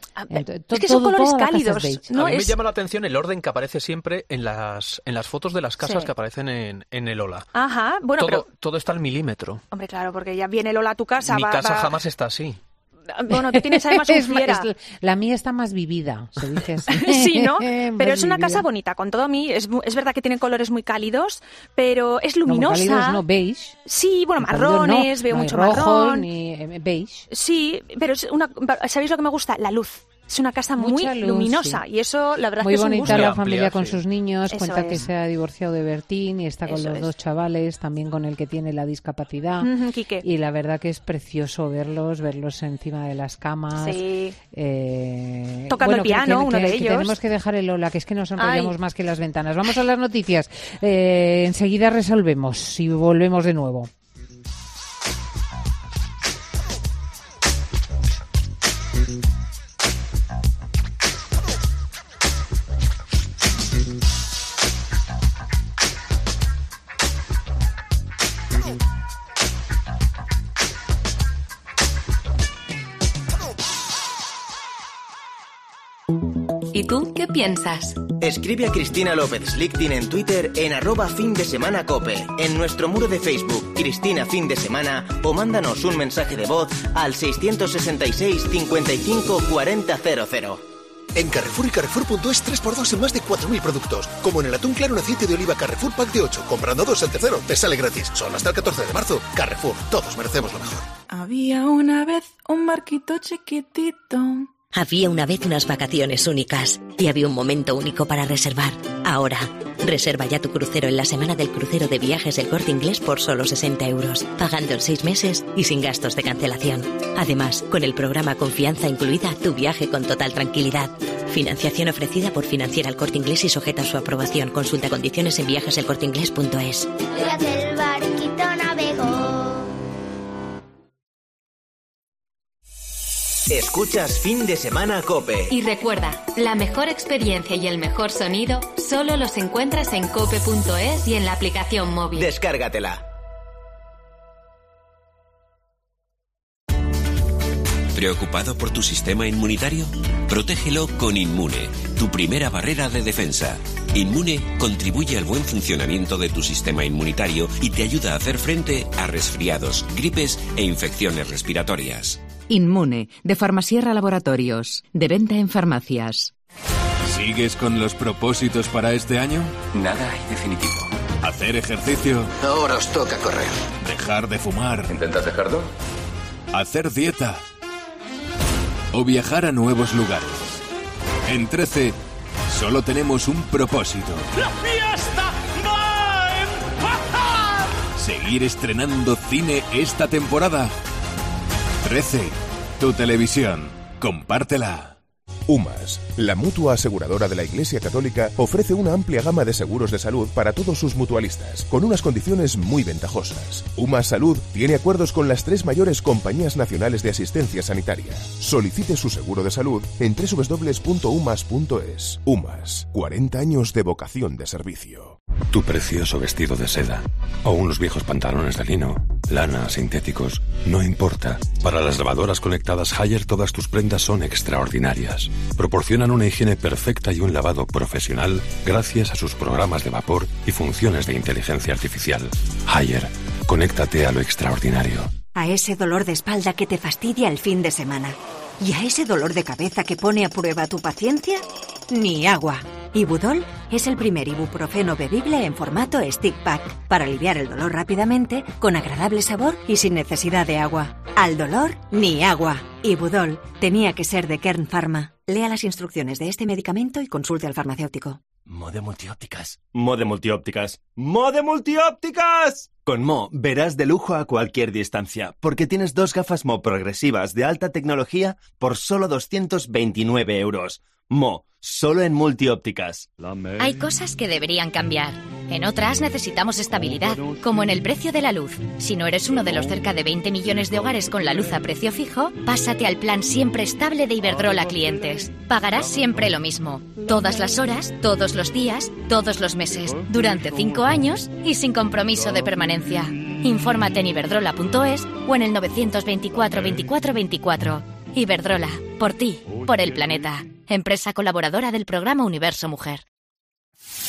Es que son colores cálidos, ¿no? A mí me llama la atención el orden que aparece siempre en las fotos de las casas que aparecen en el Hola. Ajá, bueno, todo está al milímetro. Hombre, claro, porque ya viene el Hola a tu casa. Mi casa jamás está así. Bueno, tú tienes además un fiera. La mía está más vivida, se dice así. Sí, ¿no? Pero es una casa bonita, con todo a mí. Es verdad que tiene colores muy cálidos, pero es luminosa. No, cálidos no, beige. Sí, bueno, marrones, veo mucho rojo, marrón. Ni beige. Sí, pero ¿sabéis lo que me gusta? La luz. Es una casa muy luminosa y eso, la verdad, muy es que es un bonita. gusto. La familia con sus niños, Eso cuenta que es. se ha divorciado de Bertín y está con los dos chavales, también con el que tiene la discapacidad. Quique. Y la verdad que es precioso verlos encima de las camas. Sí. Tocando el piano, uno de ellos. Tenemos que dejar el Hola, que es que nos enrollamos más que las ventanas. Vamos a las noticias. Enseguida resolvemos y volvemos de nuevo. ¿Y tú qué piensas? Escribe a Cristina López Slichting en Twitter en @findesemanacope, en nuestro muro de Facebook Cristina Fin de Semana, o mándanos un mensaje de voz al 666 55 40 00. En Carrefour y Carrefour.es 3x2 en más de 4.000 productos. Como en el atún claro en aceite de oliva Carrefour Pack de 8. Comprando 2 el tercero te sale gratis. Solo hasta el 14 de marzo. Carrefour, todos merecemos lo mejor. Había una vez un barquito chiquitito. Había una vez unas vacaciones únicas y había un momento único para reservar. Ahora, reserva ya tu crucero en la semana del crucero de viajes El Corte Inglés por solo 60 €, pagando en 6 meses y sin gastos de cancelación. Además, con el programa Confianza incluida, tu viaje con total tranquilidad. Financiación ofrecida por Financiera El Corte Inglés y sujeta a su aprobación. Consulta condiciones en viajeselcorteinglés.es. El barquito navegó. Escuchas Fin de Semana Cope. Y recuerda, la mejor experiencia y el mejor sonido solo los encuentras en cope.es y en la aplicación móvil. Descárgatela. ¿Preocupado por tu sistema inmunitario? Protégelo con Inmune, tu primera barrera de defensa. Inmune contribuye al buen funcionamiento de tu sistema inmunitario y te ayuda a hacer frente a resfriados, gripes e infecciones respiratorias. Inmune, de Farmasierra Laboratorios, de venta en farmacias. ¿Sigues con los propósitos para este año? Nada hay definitivo. ¿Hacer ejercicio? Ahora os toca correr. ¿Dejar de fumar? ¿Intentas dejarlo? ¿Hacer dieta? ¿O viajar a nuevos lugares? En 13, solo tenemos un propósito. ¡La fiesta va a empezar! Seguir estrenando cine esta temporada. 13, tu televisión. Compártela. UMAS, la mutua aseguradora de la Iglesia Católica, ofrece una amplia gama de seguros de salud para todos sus mutualistas, con unas condiciones muy ventajosas. UMAS Salud tiene acuerdos con las 3 mayores compañías nacionales de asistencia sanitaria. Solicite su seguro de salud en www.umas.es. UMAS, 40 años de vocación de servicio. Tu precioso vestido de seda o unos viejos pantalones de lino, lana, sintéticos, no importa. Para las lavadoras conectadas Haier todas tus prendas son extraordinarias. Proporcionan una higiene perfecta y un lavado profesional gracias a sus programas de vapor y funciones de inteligencia artificial. Haier, conéctate a lo extraordinario. A ese dolor de espalda que te fastidia el fin de semana. ¿Y a ese dolor de cabeza que pone a prueba tu paciencia? Ni agua. Ibudol es el primer ibuprofeno bebible en formato stick pack para aliviar el dolor rápidamente, con agradable sabor y sin necesidad de agua. Al dolor, ni agua. Ibudol tenía que ser de Kern Pharma. Lea las instrucciones de este medicamento y consulte al farmacéutico. Mode Multiópticas. Mode Multiópticas. ¡Mode Multiópticas! Con Mo verás de lujo a cualquier distancia, porque tienes 2 gafas Mo progresivas de alta tecnología por solo 229 €. Mo, solo en Multiópticas. Hay cosas que deberían cambiar. En otras necesitamos estabilidad, como en el precio de la luz. Si no eres uno de los cerca de 20 millones de hogares con la luz a precio fijo, pásate al plan siempre estable de Iberdrola Clientes. Pagarás siempre lo mismo. Todas las horas, todos los días, todos los meses, durante 5 años y sin compromiso de permanencia. Infórmate en iberdrola.es o en el 924 24 24. Iberdrola, por ti, por el planeta. Empresa colaboradora del programa Universo Mujer.